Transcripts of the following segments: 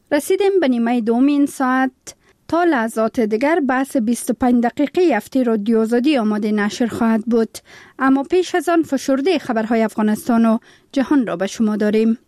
رسیدیم به نیمه دوم این ساعت. تا لحظات دیگر بحث 25 دقیقه هفته رادیو آزادی آماده نشر خواهد بود. اما پیش از آن فشرده خبرهای افغانستان و جهان را به شما داریم.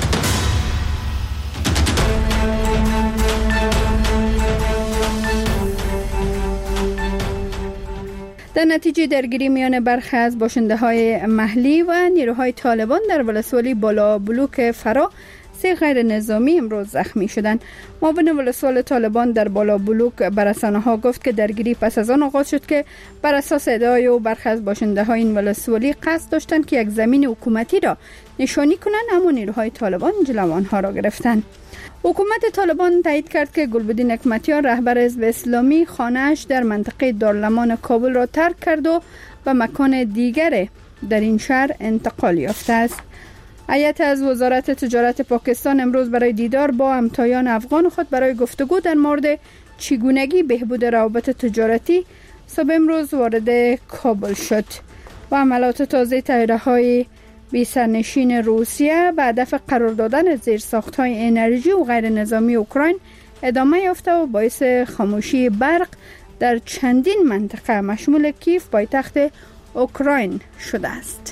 در نتیجه درگیری میان برخی از باشنده‌های محلی و نیروهای طالبان در ولسوالی بالا بلوک فرا، 3 غیر نظامی امروز زخمی شدند. معاون ولسوال طالبان در بالا بلوک به رسانه‌ها گفت که درگیری پس از آن آغاز شد که بر اساس ادعای او برخی از باشنده‌های این ولسوالی قصد داشتند که یک زمین حکومتی را نشانی کنند، اما نیروهای طالبان جلو آنها را گرفتند. حکومت طالبان تایید کرد که گلبدین حکمتیار رهبر حزب اسلامی خانه‌اش در منطقه دارالامان کابل را ترک کرد و به مکان دیگر در این شهر انتقال یافته است. هیئت از وزارت تجارت پاکستان امروز برای دیدار با همتایان افغان خود برای گفتگو در مورد چگونگی بهبود روابط تجارتی صبح امروز وارد کابل شد و عملیات تازه طیاره‌های بی سرنشین روسیه به هدف قرار دادن زیرساخت‌های انرژی و غیر نظامی اوکراین ادامه یافته و باعث خاموشی برق در چندین منطقه مشمول کیف پایتخت اوکراین شده است.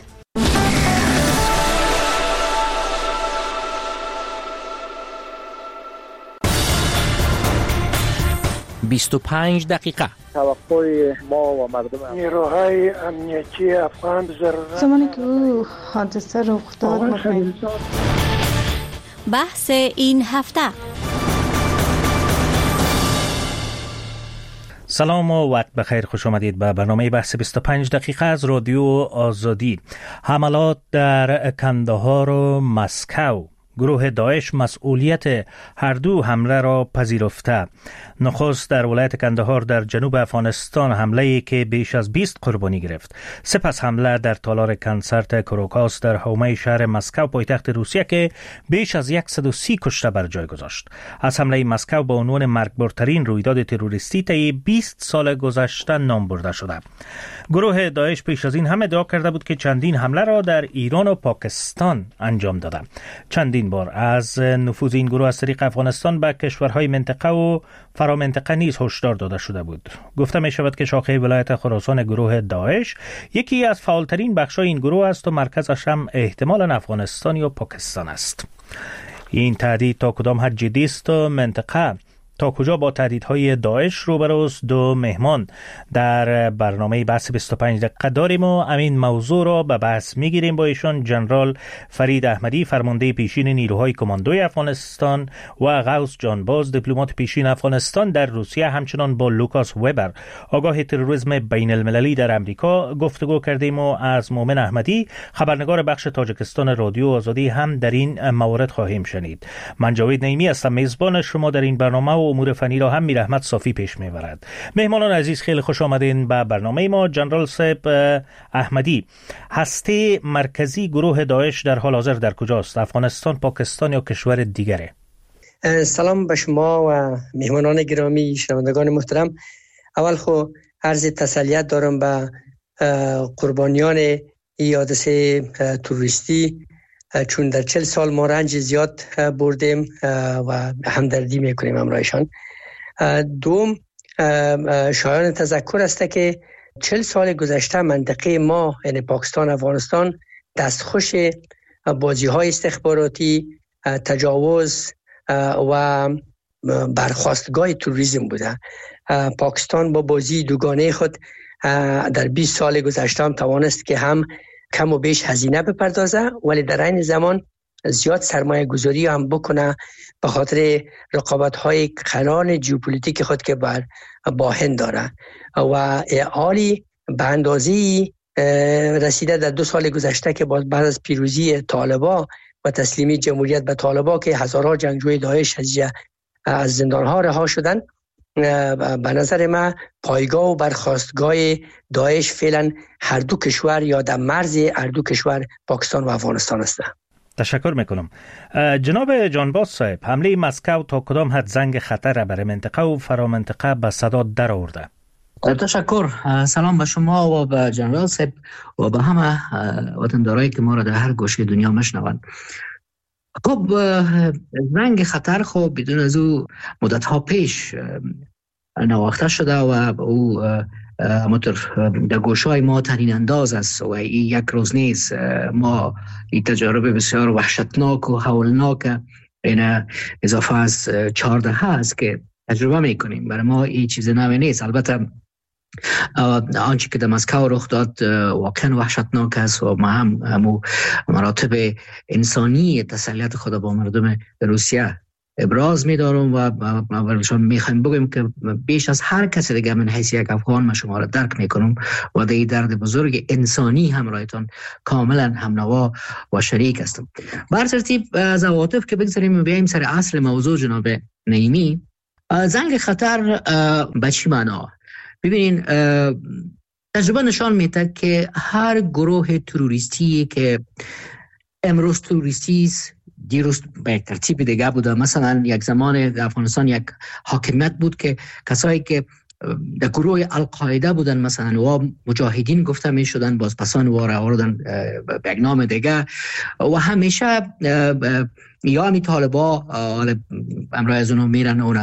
بیست و 5 توقع ما و مردم نیروهای امنیتی افغان ضرورت زمانی که حادثه رخ داد بحث این هفته. سلام و وقت بخیر، خوش آمدید به برنامه بحث 25 دقیقه از رادیو آزادی. حملات در کندهار و مسکو. گروه داعش مسئولیت هر دو حمله را پذیرفته. نخست در ولایت کندهار در جنوب افغانستان حمله‌ای که بیش از 20 قربانی گرفت. سپس حمله در تالار کنسرت کروکاس در حومه شهر مسکو پایتخت روسیه که بیش از 130 کشته بر جای گذاشت. از حمله مسکو با عنوان مرگبارترین رویداد تروریستی طی 20 سال گذشته نام برده شده. گروه داعش پیش از این هم ادعا کرده بود که چندین حمله را در ایران و پاکستان انجام داده. چندین بار از نفوذ این گروه از طریق افغانستان به کشورهای منطقه و فرامنطقه نیز هشدار داده شده بود. گفته می شود که شاخه ولایت خراسان گروه داعش یکی از فعالترین بخش‌های این گروه است و مرکزش هم احتمالاً افغانستان یا پاکستان است. این تهدید تا کدام حد جدی است و منطقه تا کجا با تهدیدهای داعش روبروست؟ دو مهمان در برنامه بحث 25 دقیقه داریم و همین موضوع را به بحث میگیریم با ایشان. جنرال فرید احمدی، فرمانده پیشین نیروهای کماندوی افغانستان، و غوث جانباز، دیپلمات پیشین افغانستان در روسیه، همچنان با لوکاس وبر، آگاه تروریسم بین المللی در امریکا گفتگو کردیم و از مومن احمدی، خبرنگار بخش تاجیکستان رادیو آزادی هم در این موارد خواهیم شنید. من جاوید نعیمی هستم، میزبان شما در این برنامه و امور فنی را هم میر احمد صافی پیش میبرد. مهمانان عزیز خیلی خوش آمدین به برنامه ما. جنرال صاحب احمدی، هسته مرکزی گروه داعش در حال حاضر در کجاست؟ افغانستان، پاکستان یا کشور دیگره؟ سلام به شما و مهمانان گرامی، شنوندگان محترم. اول خو عرض تسلیت دارم به قربانیان این حادثه تروریستی، چون در 40 سال ما رنج زیاد بردیم و همدردی میکنیم همراهشان. دوم، شایان تذکر است که 40 سال گذشته منطقه ما، یعنی پاکستان، افغانستان، دستخوش بازی‌های استخباراتی، تجاوز و برخاستگاه تروریسم بوده. پاکستان با بازی دوگانه خود در 20 سال گذشته هم توانست که هم کم و بیش هزینه بپردازه، ولی در این زمان زیاد سرمایه گذاری هم بکنه به خاطر رقابت‌های قران ژئوپلیتیک خود که با هند داره و حالی به اندازه‌ای رسیده در 2 سال گذشته که بعد از پیروزی طالبا و تسلیمی جمهوریت به طالبا که هزارها جنگجوی داعش از زندان‌ها رها شدند، به نظر من پایگاه و برخاستگاه داعش فعلا هر دو کشور یا در مرز هر دو کشور پاکستان و افغانستان است. تشکر میکنم. جناب جانباز صاحب، حمله مسکو تا کدام حد زنگ خطر برای منطقه و فرامنطقه به صدا در آورده؟ تشکر. سلام به شما و به جنرال صاحب و به همه وطندارایی که ما را در هر گوشه دنیا میشنوند. خب زنگ خطر خب بدون از او مدت ها پیش نواخته شده و او در گوشهای ما ترین انداز است و این یک روز نیست. ما این تجربه بسیار وحشتناک و هولناک این اضافه از 14 هست که تجربه میکنیم. برای ما این چیز نوی نیست. البته آنچه که در مسکو رخ داد واقعا وحشتناک است و ما هم مراتب انسانی تسلیت خود با مردم روسیه ابراز می‌دارم و شما می‌خوایم بگم که بیش از هر کسی دیگه من حیث یک افغان من شما را درک میکنم و در این درد بزرگ انسانی همراهتان کاملا همنوا و شریک هستم. بر ترتیب از عواطف که بگذاریم بیاییم سر اصل موضوع جناب نعیمی. زنگ خطر به چی معنا؟ ببینین تجربه نشان میده که هر گروه تروریستی که امروز تروریستی است دیروز به یک ترتیب دیگه بوده. مثلا یک زمان در افغانستان یک حاکمیت بود که کسایی که در گروه القاعده بودن مثلا و مجاهدین گفته می شدن، باز پسان و را آوردن به یک نام دیگه و همیشه یا می طالبا امرای از اونها میرن اون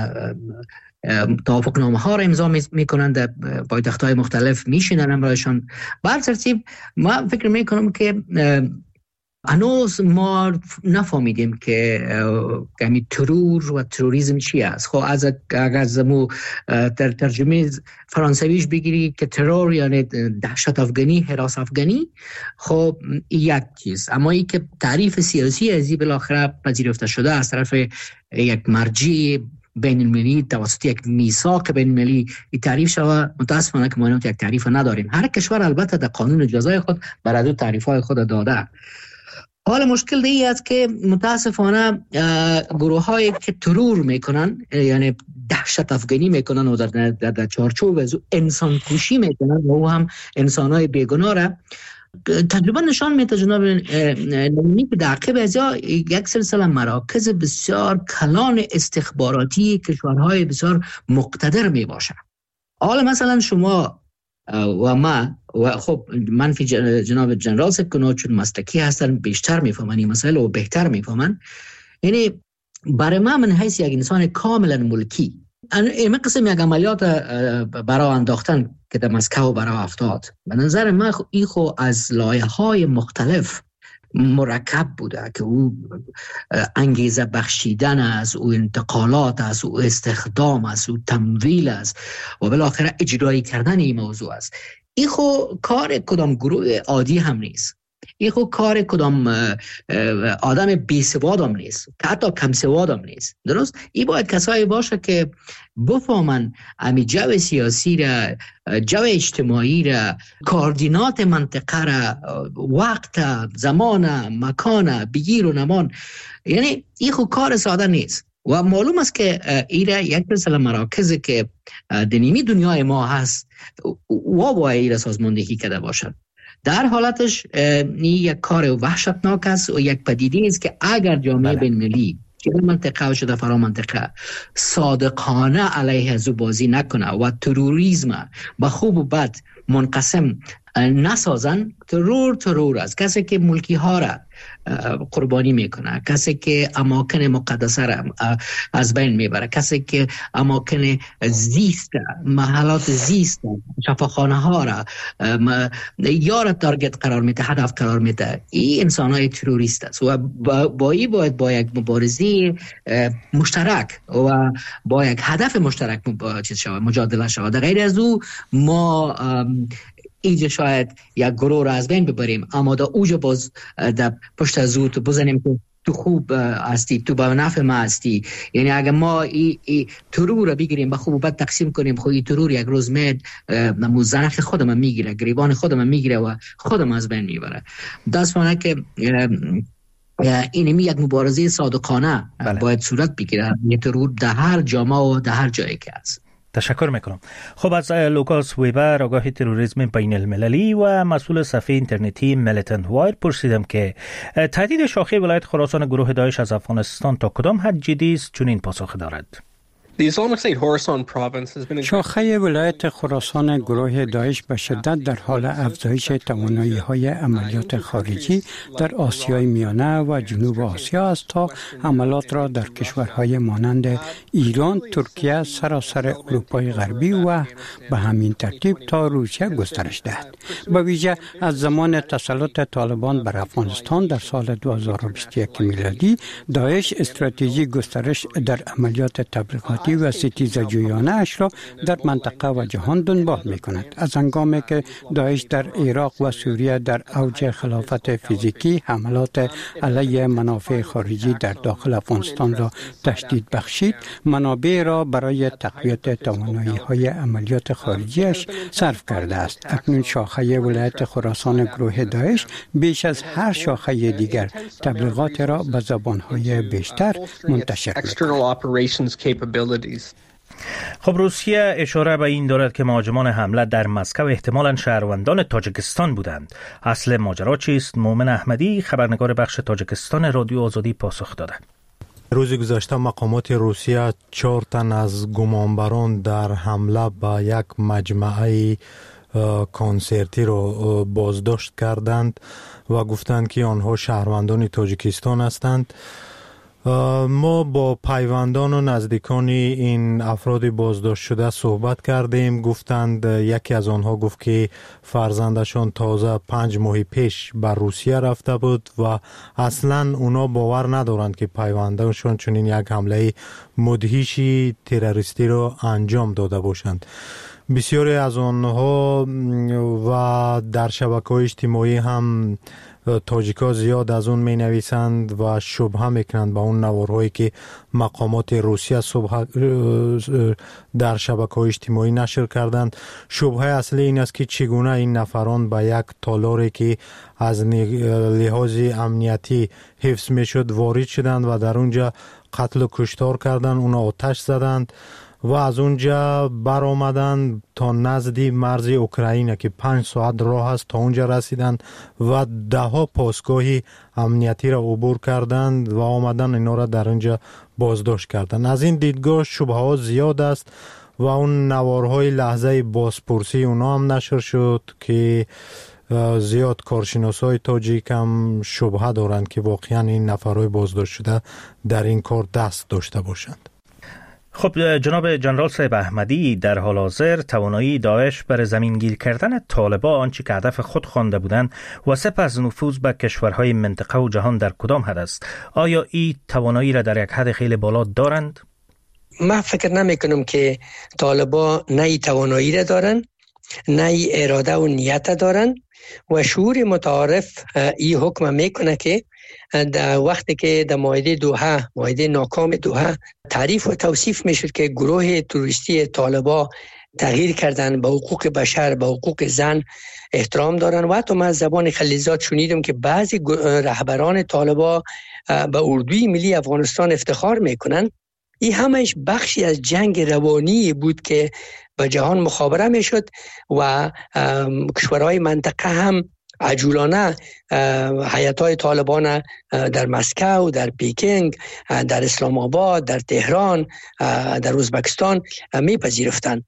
توافق نامه ها را امضا میکنن، در پایتخت‌های مختلف میشینن امرایشان. بر ترتیب ما فکر میکنم که هنوز ما نفهمیدیم که کمی ترور و تروریسم چی است. خب اگر زمو در ترجمه فرانسویش بگیری که ترور یعنی دهشت افغانی، هراس افغانی، خب یک چیز. اما ای که تعریف سیاسی ازی بالاخره پذیرفته شده از طرف یک مرجع بین المللی توسط یک میثاق بین المللی این تعریف شده، متاسفانه که ما یک تعریف نداریم. هر کشور البته در قانون جزای خود برای تعریف‌های خود داده. حال مشکل دیگه است که متاسفانه گروه هایی که ترور میکنن یعنی دهشت افغانی میکنن و در چارچوب از انسان کشی میکنن و او هم انسان های بیگناه را تجربه نشان میده جناب نعیمی که در عقب از یک سلسله مراکز بسیار کلان استخباراتی کشورهای بسیار مقتدر میباشه. حالا مثلا شما و ما و خب من فی جناب جنرال سکونو چون مسلکی هستن بیشتر میفهمن این مسئله و بهتر میفهمن. یعنی برای من حیث یک انسان کاملا ملکی این قسم یک عملیات برای انداختن که در مسکو برای افتاد به نظر من این خو از لایه های مختلف مرکب بوده که او انگیزه بخشیدن است، او انتقالات است، او استخدام است، او تمویل است و بالاخره اجرایی کردن این موضوع است. این خو کار کدام گروه عادی هم نیست. این خو کار کدام آدم بی سواد هم نیست، که حتی کم سواد هم نیست. درست؟ این باید کسایی باشه که بفهمن امی جو سیاسی را، جو اجتماعی را، کوردینات منطقه را، وقت، زمان، مکان، بگیر و نمان. یعنی این خو کار ساده نیست و معلوم است که ایره یک سلسله مراکزی که دنیمی دنیای ما هست و باید ایره سازماندهی کرده باشد. در حالتش این یک کار وحشتناک است و یک پدیده است که اگر جامعه بین المللی چه منطقه و شده فرا منطقه صادقانه علیه از او بازی نکنه و تروریسم به خوب و بد منقسم نسازن، ترور است. کسی که ملکی ها را قربانی میکنه، کسی که اماکن مقدسه را از بین میبره، کسی که اماکن زیست، محلات زیست، شفاخانه ها را یا تارگت قرار میده، هدف قرار میده، این انسان های تروریست است و با این باید با یک مبارزه مشترک و با یک هدف مشترک مجادله شود. در غیر از او ما اینجا شاید یک گروه را از بین ببریم، اما در اوجا باز در پشت از او تو بزنیم که تو خوب هستی، تو با نفع ما هستی. یعنی اگر ما ای ترور را بگیریم به خوب و بد تقسیم کنیم، خب این ترور یک روز مید زنخ خودم میگیره، گریبان خودم میگیره و خودم از بین میبره. دستمانه که اینمی یک مبارزه صادقانه باید صورت بگیره. یه ترور در هر جامعه و در هر جایی که هست. تشکر میکنم. خب از لوکاس ویبر آگاه تروریسم بین المللی و مسئول صفحه اینترنتی میلیتنت وایر پرسیدم که تهدید شاخی ولایت خراسان گروه داعش از افغانستان تا کدام حد جدی است؟ چون این پاسخ دارد. شاخه ولایت خراسان گروه داعش به شدت در حال افزایش توانایی‌های عملیات خارجی در آسیای میانه و جنوب آسیا است تا حملات را در کشورهای مانند ایران، ترکیه، سراسر اروپای غربی و به همین ترتیب تا روسیه گسترش دهد. به ویژه از زمان تسلط طالبان بر افغانستان در سال 2021 میلادی، داعش استراتژی گسترش در عملیات تبلیغاتی و ستیزجویانه اش را در منطقه و جهان دنبال می کند. از هنگامی که داعش در عراق و سوریه در اوج خلافت فیزیکی حملات علیه منافع خارجی در داخل افغانستان را تشدید بخشید، منابع را برای تقویت توانایی‌های عملیات خارجیش صرف کرده است. اکنون شاخه ولایت خراسان گروه داعش بیش از هر شاخه دیگر تبلیغات را به زبان‌های بیشتر منتشر می‌کند. خب روسیه اشاره به این دارد که مهاجمان حمله در مسکو احتمالاً شهروندان تاجیکستان بودند. اصل ماجرا چیست؟ مومن احمدی، خبرنگار بخش تاجیکستان رادیو آزادی، پاسخ داده. روز گذشته مقامات روسیه 4 تن از گمانبران در حمله به یک مجمع کنسرتی را بازداشت کردند و گفتند که آنها شهروندان تاجیکستان هستند. ما با پیوندان و نزدیکان این افراد بازداشت شده صحبت کردیم. گفتند یکی از آنها گفت که فرزندشان تازه 5 ماه پیش بر روسیه رفته بود و اصلا اونا باور ندارند که پیوندانشان چنین یک حمله مدهشی تروریستی را انجام داده باشند. بسیاری از آنها و در شبکه‌های اجتماعی هم تاجیکا زیاد از اون می نویسند و شبهه میکنند به اون نوارهایی که مقامات روسیه در شبکه‌های اجتماعی نشر کردند. شبهه اصلی این است که چگونه این نفران به یک تالاری که از لحاظ امنیتی حفظ میشد وارد شدند و در اونجا قتل و کشتار کردند، اونا آتش زدند و از اونجا بر آمدن تا نزدی مرز اوکراین که 5 ساعت راه است تا اونجا رسیدند و 10 پاسگاه امنیتی را عبور کردند و آمدن اینا را در اونجا بازداشت کردند. از این دیدگاه شبهه ها زیاد است و اون نوارهای لحظه بازپرسی اونا هم نشر شد که زیاد کارشناسای تاجیک هم شبهه دارند که واقعا این نفرهای بازداشت شده در این کار دست داشته باشند. خب جناب جنرال صاحب احمدی، در حال حاضر توانایی داعش بر زمین گیر کردن طالبان آنچه که هدف خود خوانده بودند و سپس نفوذ به کشورهای منطقه و جهان در کدام حد است؟ آیا این توانایی را در یک حد خیلی بالا دارند؟ من فکر نمی کنم که طالبان نه توانایی را دارند، نه اراده و نیت دارند و شعور متعارف این حکم میکنه که در وقتی که در معاهده ناکام دوحه تعریف و توصیف میشد که گروه تروریستی طالبان تغییر کردن، به حقوق بشر، به حقوق زن احترام دارن و حتی من از زبان خلیزات شنیدم که بعضی رهبران طالبان به اردوی ملی افغانستان افتخار میکنن. این همش بخشی از جنگ روانی بود که به جهان مخابره میشد و کشورهای منطقه هم عجولانه هیئت‌های طالبان در مسکو، در پیکینگ، در اسلام آباد، در تهران، در ازبکستان میپذیرفتند.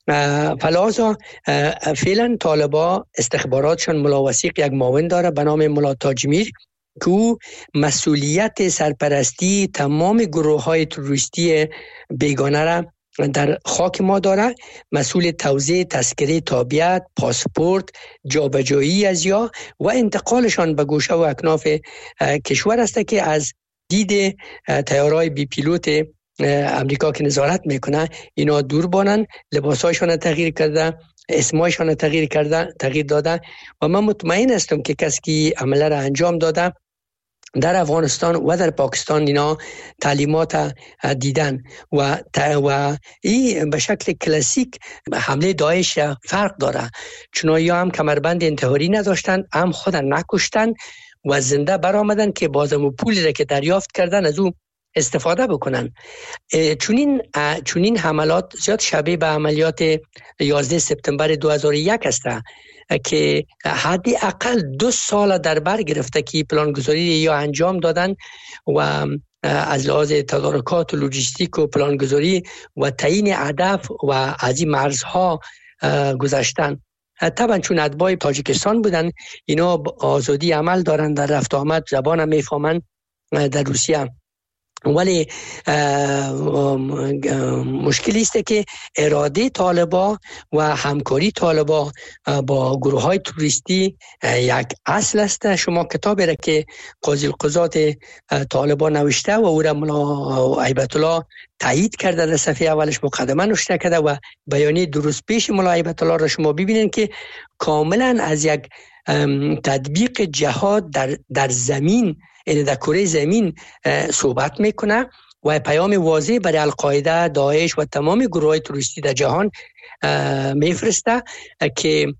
فلازا فعلا طالبان استخباراتشان ملاوثیق یک معاون داره به نام ملا تاج میر که او مسئولیت سرپرستی تمام گروه‌های تروریستی بیگانه را در خاک ما داره. مسئول توزیع تذکره تابعیت، پاسپورت، جابجایی از یا و انتقالشان به گوشه و اکناف کشور است که از دید طیاره‌های بی پیلوت امریکا که نظارت میکنه اینا دور بانن، لباسایشان تغییر کرده، اسمایشان تغییر داده و من مطمئن هستم که کسی که عمله را انجام داده در افغانستان و در پاکستان اینا تعلیمات دیدن و این به شکل کلاسیک حمله داعش فرق داره، چون یا هم کمربند انتحاری نداشتن، هم خودن نکشتن و زنده برآمدن که بازم پولی را که دریافت کردن از اون استفاده بکنن. چونین حملات زیاد شبیه به عملیات 11 سپتامبر 2001 است که حداقل 2 سال در بر گرفته که پلانگذاری یا انجام دادن و از لحاظ تدارکات و لوجستیک و پلانگذاری و تعیین هدف و از این مرزها گذشتن. طبعا چون اتباع تاجیکستان بودن، اینا آزادی عمل دارن، در رفت آمد زبان هم میفهمن در روسیه، ولی مشکلی است که اراده طالبا و همکاری طالبا با گروه های توریستی یک اصل است. شما کتابی را که قاضی القضات طالبا نوشته و او را ملا هیبت الله تایید کرده، در صفحه اولش مقدمه نوشته کرده و بیانیه درست پیش ملا هیبت الله را شما ببینید که کاملا از یک تطبیق جهاد در زمین، یعنی در کره زمین صحبت میکنه و پیام واضح برای القاعده، داعش و تمام گروه‌های تروریستی در جهان میفرسته که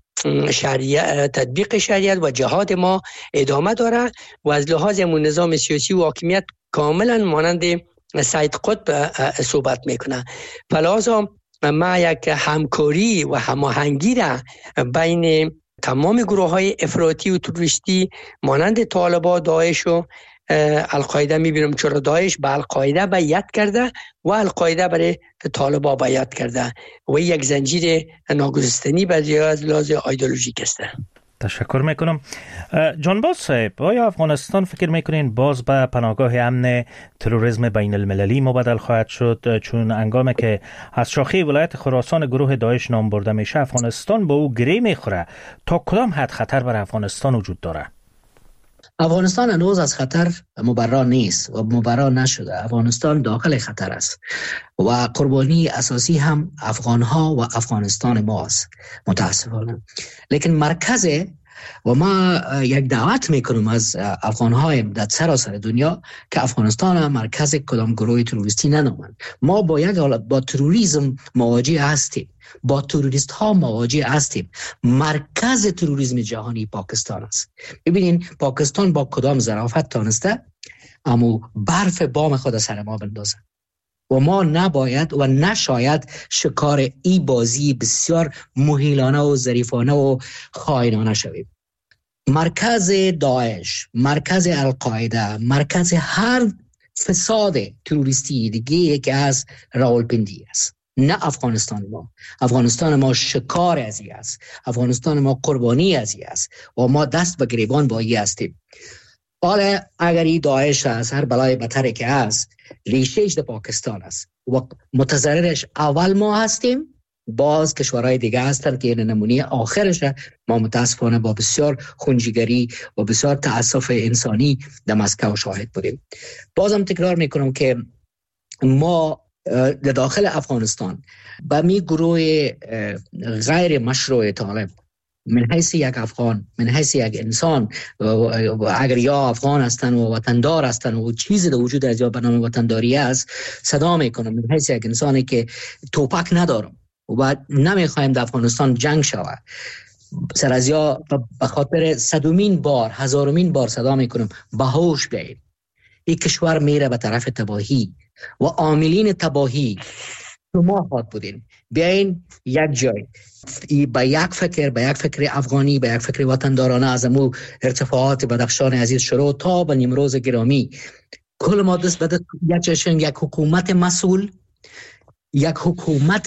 تطبیق شریعت و جهاد ما ادامه داره و از لحاظ نظام سیاسی و حاکمیت کاملا مانند سید قطب صحبت میکنه. فلازم ما یک همکاری و هماهنگی را بین تمام گروه های افراطی و تروریستی مانند طالبان، داعش و القاعده میبینم، چرا داعش به القاعده بیعت کرده و القاعده برای طالبان بیعت کرده و یک زنجیر ناگسستنی به از لحاظ ایدئولوژیک است. تشکر میکنم. جانباز صاحب، آیا افغانستان فکر میکنین باز به پناهگاه امن تروریسم بین المللی مبدل خواهد شد؟ چون هنگامی که از شاخه ولایت خراسان گروه داعش نام برده میشه، افغانستان با او گره میخوره. تا کدام حد خطر بر افغانستان وجود داره؟ افغانستان هنوز از خطر مبرا نیست و مبرا نشده. افغانستان داخل خطر است و قربانی اساسی هم افغانها و افغانستان ماست متاسفانه. لیکن مرکز و ما یک دعوت میکنم از افغانهای در سراسر دنیا که افغانستان مرکز کدام گروه تروریستی ننامند. ما با تروریسم مواجه هستیم، با تروریست ها مواجه هستیم. مرکز تروریسم جهانی پاکستان است. ببینین پاکستان با کدام ظرافت تانسته اما برف بام خود سر ما بندازه و ما نباید و نشاید شکار ای بازی بسیار مهیلانه و ظریفانه و خائنانه شویم. مرکز داعش، مرکز القاعده، مرکز هر فساد تروریستی دیگه که از راولپندی است، نه افغانستان ما. افغانستان ما شکار ازی است، افغانستان ما قربانی ازی است و ما دست به گریبان با ای هستیم. حالا اگر این داعش از هر بلای بتره که است ریشهش در پاکستان است و متضررش اول ما هستیم، باز کشورهای دیگه هستن که این نمونه آخرش ما متاسفانه با بسیار خونجیگری و بسیار تأسف انسانی در مسکو شاهد بودیم. بازم تکرار میکنم که ما در داخل افغانستان با می گروه غیر مشروع طالب من حیث یک افغان، من حیث یک انسان، اگر یا افغان هستن و وطندار هستن و چیزی در وجود از یا به نام وطنداری است، صدا میکنم من حیث یک انسانی که توپک ندارم و نمیخوایم در افغانستان جنگ شود، سر از یا به خاطر صدومین بار، هزارمین بار صدا میکنم به هوش بیایید. این کشور میره به طرف تباهی و عاملین تباهی شما خواهد بودین. بیاین یک جای به یک فکر افغانی، به یک فکر وطندارانه از امو ارتفاعات بدخشان عزیز شروع تا به نیمروز گرامی، کل ما دست بده یک حکومت مسئول، یک حکومت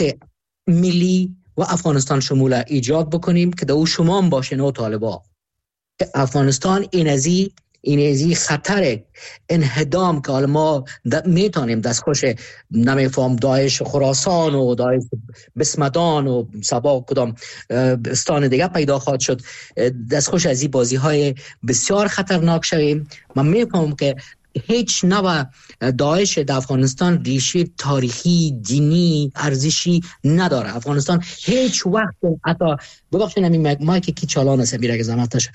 ملی و افغانستان شموله ایجاد بکنیم که در او شما هم باشه نو طالبا. افغانستان این ازی خطر انهدام که حالا ما میتونیم دستخوش نمیفهم داعش خراسان و داعش بسمدان و سبا کدام استان دیگه پیدا خواهد شد، دستخوش از این بازی های بسیار خطرناک شویم. من میفهمم که هیچ نوع داعش در افغانستان ریشه تاریخی، دینی، ارزشی نداره. افغانستان هیچ وقت حتی ببخشید همین مایک کی چالان است میره که زحمتش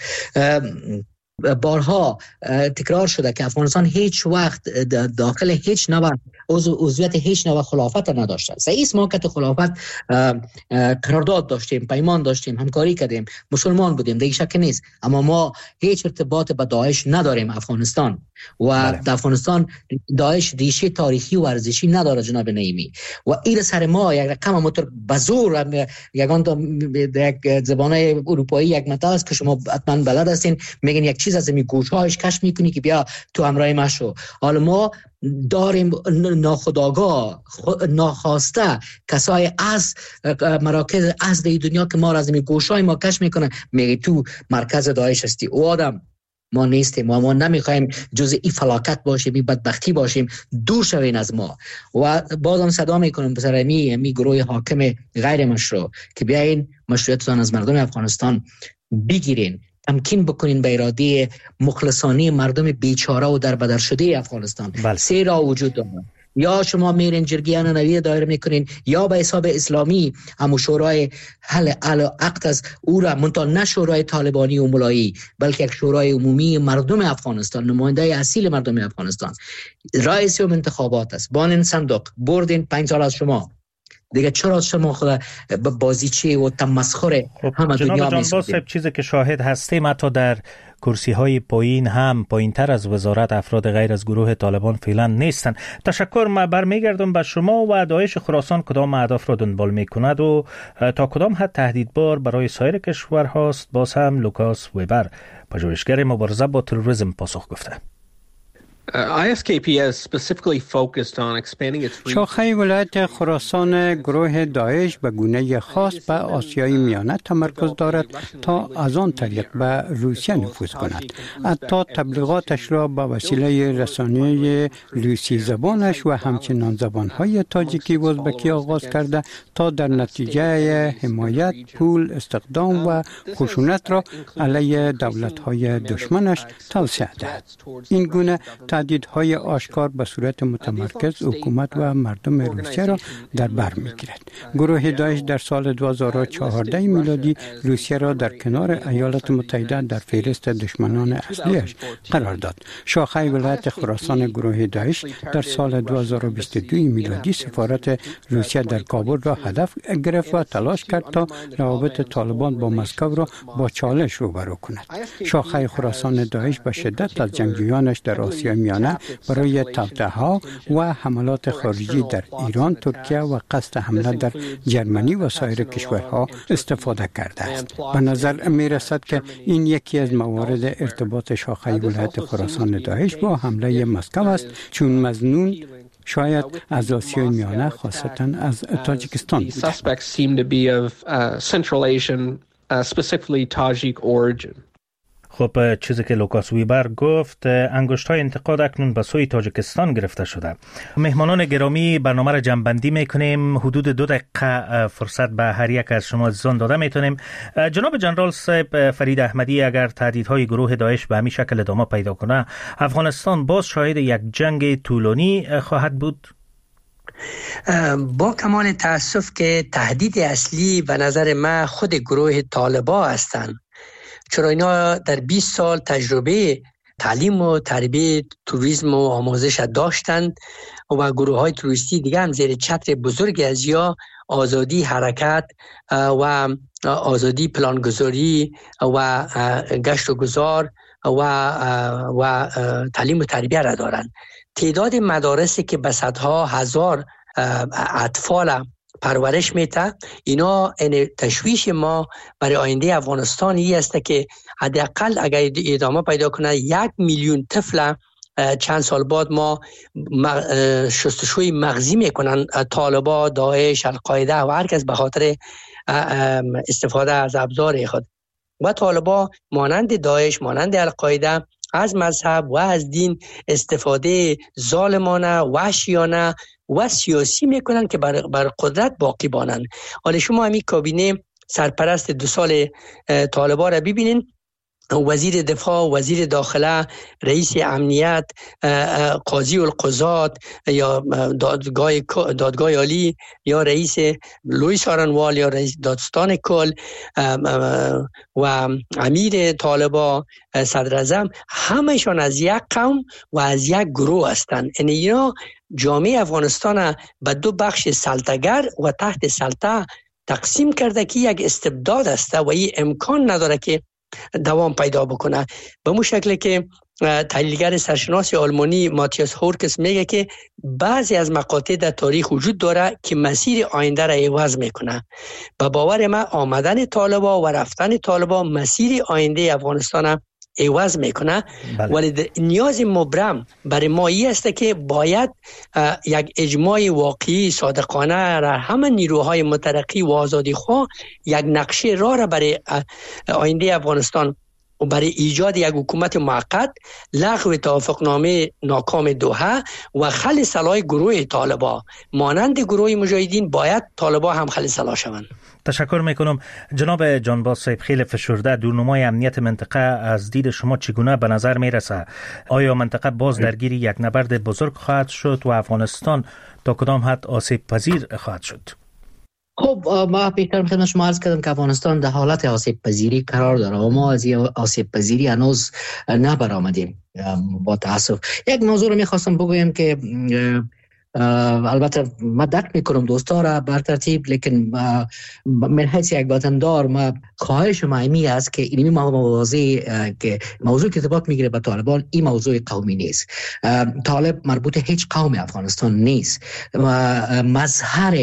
بارها تکرار شده که افغانستان هیچ وقت داخل هیچ نوع عضویت هیچ نوع خلافت نداشته. رئیس ما که تو خلافت قرارداد داشتیم، پیمان داشتیم، همکاری کردیم، مسلمان بودیم، دیگه شک نیست، اما ما هیچ ارتباط با داعش نداریم افغانستان و در افغانستان داعش ریشه تاریخی و ارزشی نداره جناب نعیمی و این سر ما یک رقم موتور بزور یک زبان اروپایی یک متل است که شما حتما بلد هستین، میگن یک چیز از می گوشهایش کش میکنی که بیا تو همراه ما شو. حالا ما داریم ناخودآگاه ناخواسته کسای از مراکز از دنیا که ما را از این گوشای ما کش میکنن، میگه تو مرکز داعش هستی. او آدم ما نیستیم، ما نمیخوایم جز این فلاکت باشیم، این بدبختی باشیم، دور شوین از ما. و بازم صدا میکنم بسر امی گروه حاکم غیر مشروع که بیاین مشروعیتتان از مردم افغانستان بگیرین، تمکین بکنین به اراده مخلصانه مردم بیچاره و در بدر شده افغانستان. سه راه وجود داره، یا شما میرین جرگه نوی دایر میکنین، یا به حساب اسلامی همو شورای حل عقد از او را منتها نه شورای طالبانی و ملایی بلکه یک شورای عمومی مردم افغانستان، نماینده اصیل مردم افغانستان. رئیس انتخابات است، بانین صندوق بردین 5 سال از شما دیگه، چرا شما خود بازیچی و تمسخر همه دنیا میسازید؟ چیزی که شاهد هستیم حتی در کرسی های پایین هم پایین تر از وزارت افراد غیر از گروه طالبان فعلا نیستند. تشکر. من برمیگردم به شما. و داعش خراسان کدام اهداف را دنبال میکند و تا کدام حد تهدیدبار برای سایر کشورهاست؟ باز هم لوکاس ویبر، پژوهشگر مبارزه با تروریسم، پاسخ گفته. شاخه ولایت خراسان گروه داعش به گونه خاص به آسیای میانه تمرکز دارد تا از آن طریق به روسیه نفوذ کند. حتی تبلیغاتش را به وسیله رسانه روسی زبانش و همچنان زبانهای تاجیکی و ازبکی آغاز کرده تا در نتیجه حمایت، پول، استخدام و خشونت را علیه دولت‌های دشمنش توسعه دهد. این گونه تهدیدهای آشکار به صورت متمرکز حکومت و مردم روسیه را در بر می‌گیرد. گروه داعش در سال 2014 میلادی روسیه را در کنار ایالات متحده در فهرست دشمنان اصلیش قرار داد. شاخه ولایت خراسان گروه داعش در سال 2022 میلادی سفارت روسیه در کابل را هدف گرفت و تلاش کرد تا روابط طالبان با مسکو را با چالش روبرو کند. شاخه خراسان داعش به شدت از جنگجویانش در آسیای میانه برای توطئه‌ها و حملات خارجی در ایران، ترکیه و قصد حمله در جرمنی و سایر کشورها استفاده کرده است. به نظر می رسد که این یکی از موارد ارتباط شاخه ولایت خراسان داعش با حمله مسکو است، چون مظنون شاید از آسیای میانه خاصتا از تاجیکستان بوده. خب چیزی که لوکاس ویبر گفت، انگشت‌های انتقاد اکنون به سوی تاجیکستان گرفته شده. مهمانان گرامی، برنامه را جمع‌بندی می‌کنیم. حدود 2 دقیقه فرصت به هر یک از شما عزیزان داده می‌تونیم. جناب جنرال صاحب فرید احمدی، اگر تهدیدهای گروه داعش به همین شکل ادامه پیدا کنه، افغانستان باز شاهد یک جنگ طولانی خواهد بود؟ با کمال تأسف که تهدید اصلی به نظر من خود گروه طالبان هستند، چرا اینا در 20 سال تجربه تعلیم و تربیت تروریسم و آموزش داشتند و گروه های تروریستی دیگه هم زیر چتر بزرگی از یا آزادی حرکت و آزادی پلانگذاری و گشت و گذار و تعلیم و تربیت را دارند. تعداد مدارسی که به صدها هزار اطفال پرورش میده، اینا تشویش ما برای آینده افغانستان این است که حداقل اگر ادامه پیدا کنه 1 میلیون طفل چند سال بعد ما شستشوی مغزی میکنن طالبا، داعش، القاعده و هر کس به خاطر استفاده از ابزار خود. و طالبا مانند داعش، مانند القاعده از مذهب و از دین استفاده ظالمانه، وحشیانه و سیاسی میکنن که بر قدرت باقی بانن. حالا شما همین کابینه سرپرست 2 سال طالبان را ببینین، وزیر دفاع، وزیر داخله، رئیس امنیت، قاضی القضات یا دادگاه عالی یا رئیس لوی سارنوال یا رئیس دادستان کل و امیر طالبان، صدر اعظم، همشان از یک قوم و از یک گروه هستند. یعنی اینا جامعه افغانستان به 2 بخش سلطه‌گر و تحت سلطه تقسیم کرده که یک استبداد است و این امکان نداره که دوام پیدا بکنه. به مو شکل که تحلیلگر سرشناس آلمانی ماتیاس هورکس میگه که بعضی از مقاطع در تاریخ وجود داره که مسیر آینده را عوض میکنه. به باور من آمدن طالبان و رفتن طالبان مسیر آینده افغانستان عوض میکنه. ولی نیاز مبرم برای ما این است که باید یک اجماع واقعی صادقانه را همه نیروهای مترقی و آزادیخواه یک نقشه راه را برای آینده افغانستان و برای ایجاد یک حکومت موقت، لغو توافقنامه ناکام دوحه و خل صلاح گروه طالبان مانند گروه مجاهدین، باید طالبان هم خل صلاح شوند. تشکر میکنم. جناب جانباز صاحب، خیلی فشرده دورنمای امنیت منطقه از دید شما چگونه به نظر میرسه؟ آیا منطقه باز درگیری یک نبرد بزرگ خواهد شد و افغانستان تا کدام حد آسیب پذیر خواهد شد؟ خب ما پیشتر خدمت شما عرض کردم که افغانستان در حالت آسیب پذیری قرار داره و ما از این آسیب پذیری هنوز نبرآمدیم با تاسف. یک موضوع رو میخواستم بگویم که البته من درک میکنم دوستا را بر ترتیب، لیکن من حیث یک وطندار ما خواهش مهمی است که این موضوع که ارتباط میگیره به طالبان، این موضوع قومی نیست. طالب مربوط هیچ قوم افغانستان نیست و مظهر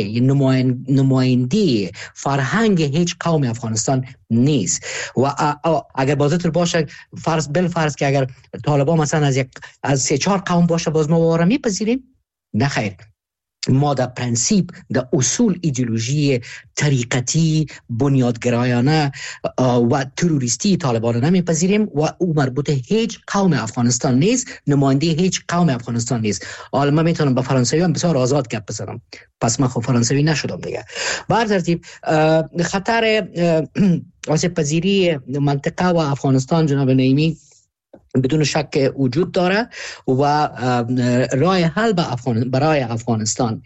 نمایندی فرهنگ هیچ قوم افغانستان نیست. و اگر بازتر باشه فرض که اگر طالبان مثلا از 3-4 قوم باشه باز ما واره میپذیریم؟ نه خیر. ما در پرنسیپ در اصول ایدئولوژی طریقتی بنیادگرایانه و تروریستی طالبان را نمیپذیریم و او مربوط هیچ قوم افغانستان نیست، نماینده هیچ قوم افغانستان نیست. حالا من میتونم با فرانسوی هم بسیار آزاد گپ بزنم، پس من خب فرانسوی نشدم دیگه. بر ترتیب خطر آسیب پذیری منطقه و افغانستان جناب نعیمی بدون شک وجود داره و راه حل برای افغانستان،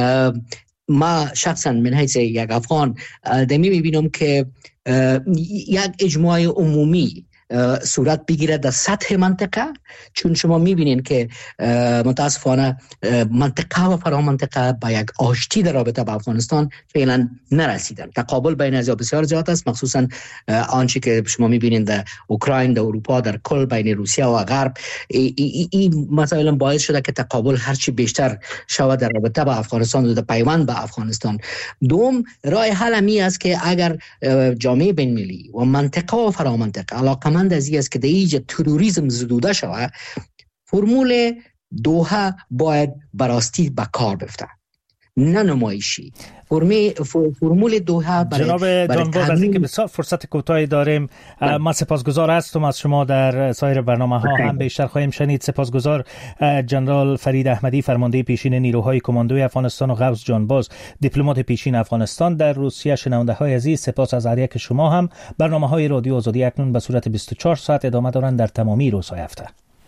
ما شخصا من حیث یک افغان دمی میبینم که یک اجماع عمومی صورت بگیره در سطح منطقه، چون شما میبینین که متاسفانه منطقه و فرامنطقه با یک آشتی در رابطه با افغانستان فعلا نرسیدن. تقابل بین ازیا بسیار زیاد است، مخصوصا آنچه که شما میبینین در اوکراین، در اروپا، در کل بین روسیه و غرب. این مثلا باعث شده که تقابل هرچی بیشتر شود در رابطه با افغانستان و در پیوند با افغانستان. دوم، راه حل می است که اگر جامعه بین المللی و منطقه و فرامنطقه علاقمند از این است که در ایجاد تروریسم زدوده شود، فرمول دوحه باید براستی به کار بفته، نه نمایشی. فرمول دوحه جناب جانباز، از اینکه بسیار فرصت کوتاهی داریم، من سپاسگزار هستم از شما. در سایر برنامه ها هم بیشتر خواهیم شنید. سپاسگزار جنرال فرید احمدی، فرمانده پیشین نیروهای کماندوی افغانستان، و غوث جانباز، دیپلمات پیشین افغانستان در روسیه. شنونده های عزیز، سپاس از هر یک شما هم. برنامه های رادیو آزادی اکنون به صورت 24 ساعت ادامه دارند در تمامی روزهای هفته.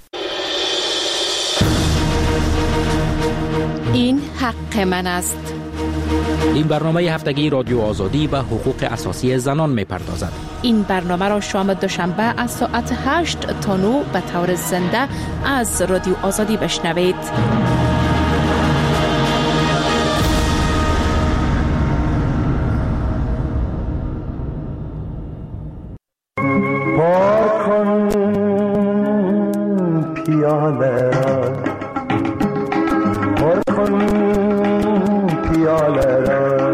این حق من است. این برنامه هفتگی رادیو آزادی به حقوق اساسی زنان می‌پردازد. این برنامه را شام دوشنبه از ساعت 8 تا 9 به طور زنده از رادیو آزادی بشنوید. پاک کن پیاله را، پر کن پیاله را،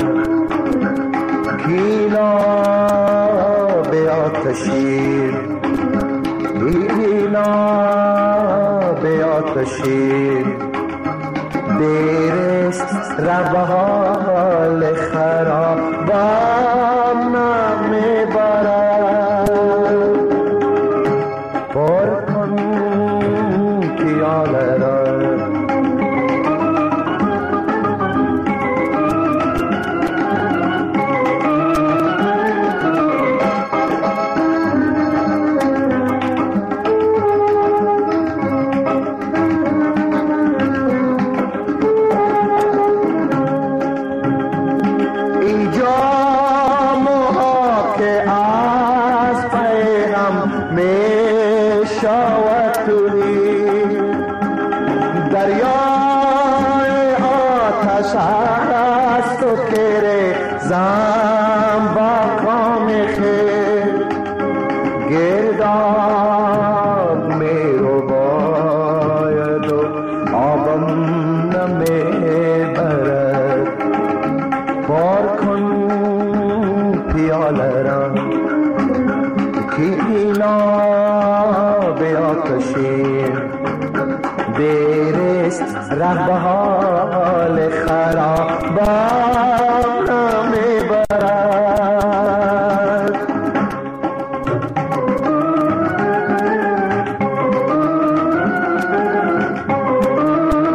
گیلا به آتشی، گیلا به آتشی، دیرست روال خرابان نمیبرد. پر کن پیاله را، پیاله را، گیلا ره به حال خرابات